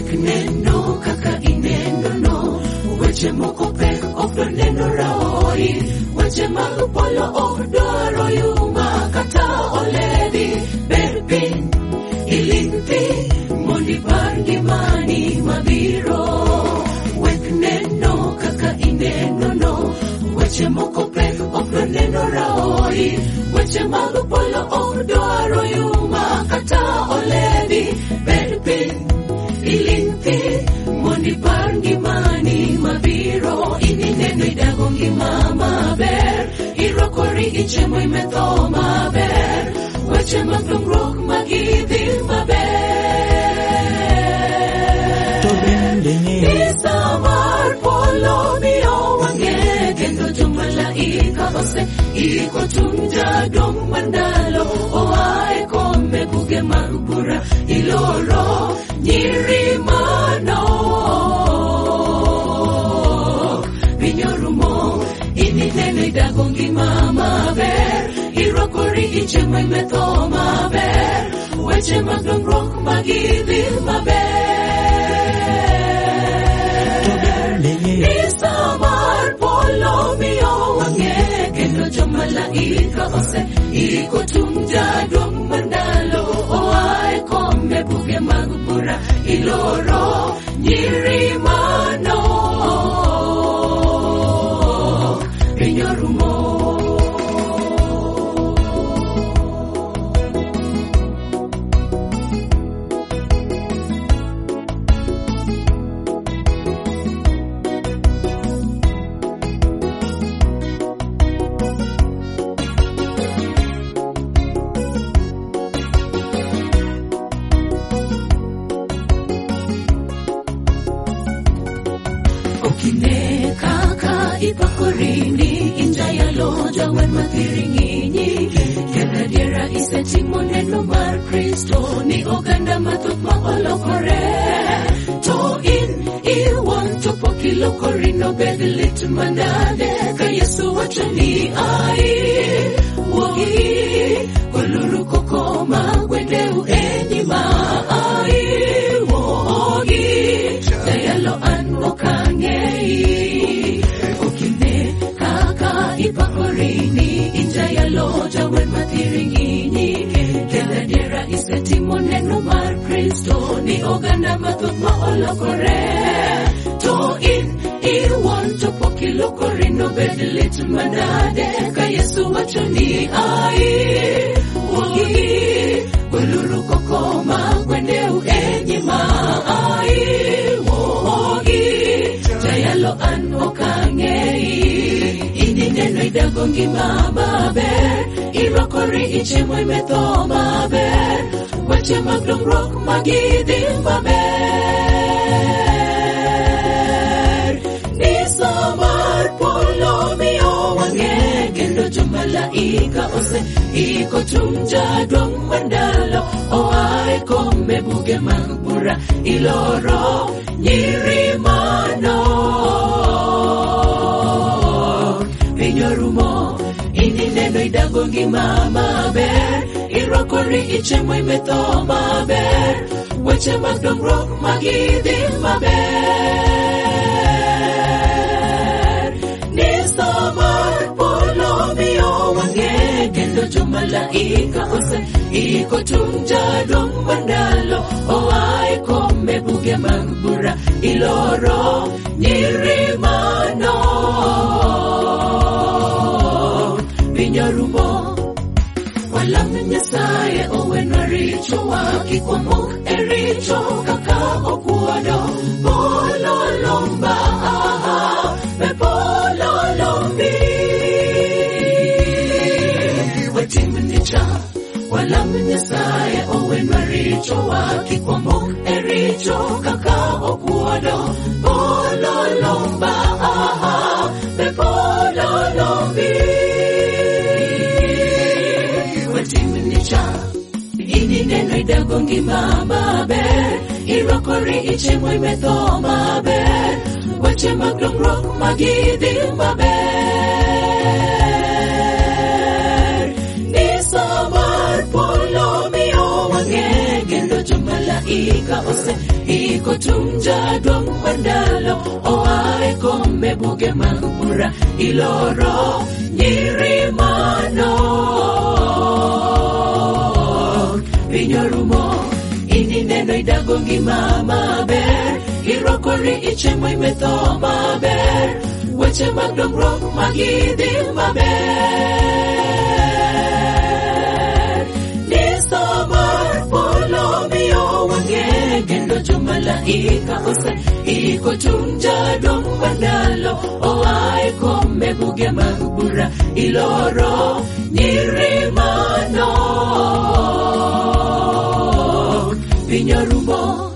neno kaka ineno no, weche moko pek ok neno raoi, weche mag polo ok dwaro yuma kata oledi, ber piny ilinthi mondi par ngimani mabiro. Wek neno kaka ineno no, weche moko pek ok neno raoi, weche mag polo ok dwaro yuma kata oledi, ber piny ilinthi mondi par ngimani mabiro. Inineno idago ngima maber, irokori ichiemo imetho maber, weche mag dongruok magidhi maber. To bende Isa mar polo miyo wang'e, kendo jomalaika ose iko tung' jadong' mandalo, oae kome buge mag bura iloro nyiri manok. Piny orumo, inineno idago ngima maber, irwakori ichiemo imetho maber, weche mag dongruok magidhi maber. to bende Isa mar polo miyo wang'e, kendo jomalaika ose iko tung' jadong' mandalo, oae kome buge mag bura iloro nyiri manok. Piny orumo. Okine kaka ipakorini injayalo jawen mathiring'inyi, kenda diera isetimo neno mar Kristo ni oganda mathoth ma olokore. To in iwuon to pok ilokori nobed lit mandade, ka Yesu wacho ni ai wuogi goluru koko magwendeu e nyima. Ai wuogi jayalo an okang'ei, okine kaka ipakorini injayalo jawen mathiring'inyi, kenda diera isetimo neno mar Kristo ni oganda mathoth ma olokore. To in iwuon to pok ilokori nobed lit mandade, ka Yesu wacho ni ai wuogi goluru koko magwendeu e nyima. Ai wuogi jayalo an okang'ei, inineno idago ngima maber, irwakori ichiemo imetho maber, weche mag dongruok magidhi maber. Isa mar polo miyo wang'e, kendo jomalaika ose iko tung' jadong' mandalo, oae kome buge mag bura iloro nyiri manok. Piny orumo, inineno idago ngima maber, irwakori ichiemo imetho maber, weche mag dongruok magidhi maber. Isa mar polo miyo wang'e, kendo jomalaika ose iko tung' jadong' mandalo, oae kome buge mag bura iloro nyiri manok. Piny orumo, walam Nyasaye owenwa richowa, kik wamok e richo kaka okwado. Polo lomba be polo lombi, watimni cha walam Nyasaye owenwa richowa, kik wamok e richo kaka okwado. Polo lomba be polo lombi, watimni cha inineno idago ngima maber, irwakori ichiemo imetho maber, weche mag dongruok magidhi maber. Isa mar polo miyo wang'e, kendo jomalaika malaika ose iko tumja dong mandalo oae kome buge magpura iloro nyirimano pinyorumo ini neno idagongi mama ber irokori ichemo imetho maber weche magdongruok magidhi maber nisomar polo miyo wange kendo jomalaika ose iko tumja dong mandalo oae kome buge magpura iloro nyirimano pinyorumo